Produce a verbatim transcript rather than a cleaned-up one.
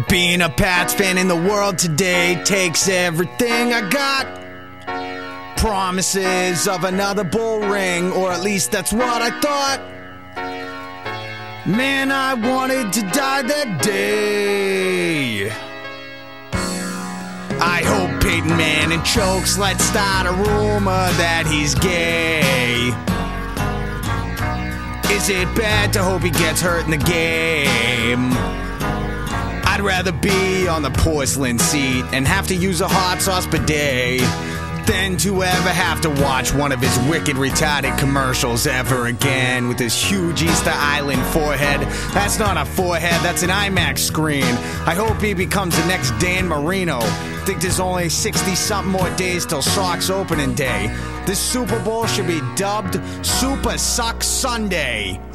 Being a Pats fan in the world today takes everything I got. Promises of another bull ring, or at least that's what I thought. Man, I wanted to die that day. I hope Peyton Manning chokes. Let's start a rumor that he's gay. Is it bad to hope he gets hurt in the game? I'd rather be on the porcelain seat and have to use a hot sauce bidet than to ever have to watch one of his wicked retarded commercials ever again with his huge Easter Island forehead. That's not a forehead, that's an IMAX screen. I hope he becomes the next Dan Marino. Think there's only sixty-something more days till Sox opening day. This Super Bowl should be dubbed Super Suck Sunday.